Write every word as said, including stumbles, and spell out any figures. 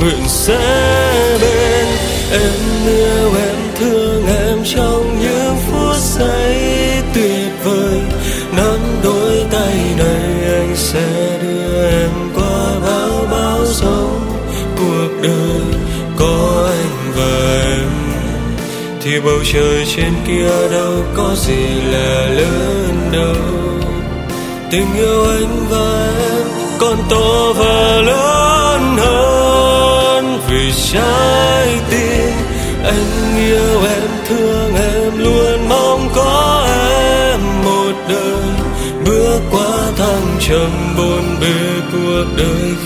nguyện sẽ bên. Em yêu em thương em trong những phút giây tuyệt vời. Nắm đôi tay này anh sẽ đưa em qua bao bão giông cuộc đời. Có anh và em thì bầu trời trên kia đâu có gì là lớn đâu. Tình yêu anh và em còn to và lớn hơn. Vì trái tim anh yêu em thương em luôn mong có em một đời. Bước qua thăng trầm bộn bề cuộc đời